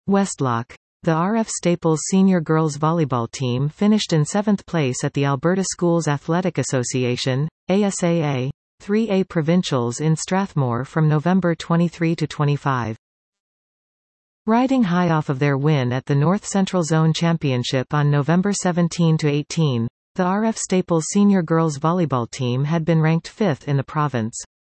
Westlock. The RF Staples senior girls volleyball team finished in 7th place at the Alberta Schools Athletic Association, ASAA, 3A Provincials in Strathmore from November 23 to 25. Riding high off of their win at the North Central Zone Championship on November 17 to 18, the RF Staples senior girls volleyball team had been ranked 5th in the province.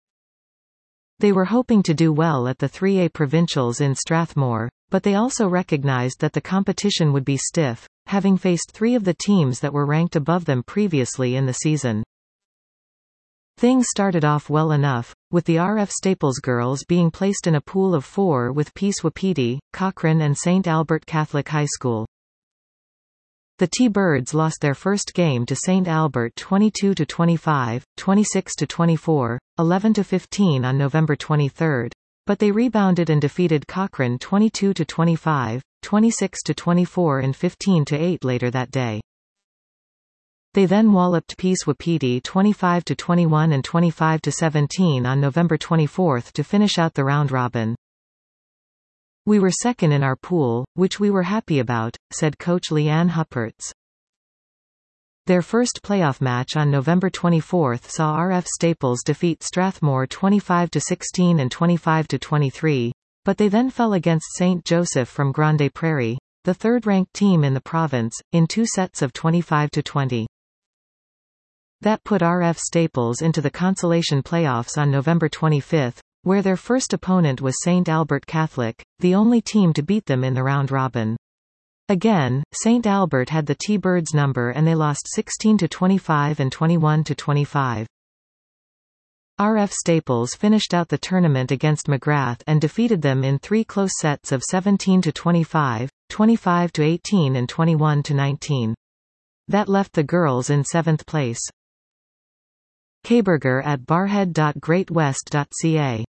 They were hoping to do well at the 3A Provincials in Strathmore, but they also recognized that the competition would be stiff, having faced 3 of the teams that were ranked above them previously in the season. Things started off well enough, with the RF Staples girls being placed in a pool of 4 with Peace Wapiti, Cochrane and St. Albert Catholic High School. The T-Birds lost their first game to St. Albert 22-25, 26-24, 11-15 on November 23, but they rebounded and defeated Cochrane 22-25, 26-24 and 15-8 later that day. They then walloped Peace Wapiti 25-21 and 25-17 on November 24 to finish out the round robin. "We were second in our pool, which we were happy about," said coach Leanne Huppertz. Their first playoff match on November 24 saw RF Staples defeat Strathmore 25-16 and 25-23, but they then fell against St. Joseph from Grande Prairie, the third-ranked team in the province, in 2 sets of 25-20. That put RF Staples into the consolation playoffs on November 25, where their first opponent was St. Albert Catholic, the only team to beat them in the round-robin. Again, St. Albert had the T-Birds number and they lost 16-25 and 21-25. RF Staples finished out the tournament against McGrath and defeated them in 3 close sets of 17-25, 25-18 and 21-19. That left the girls in 7th place. Kaberger at barhead.greatwest.ca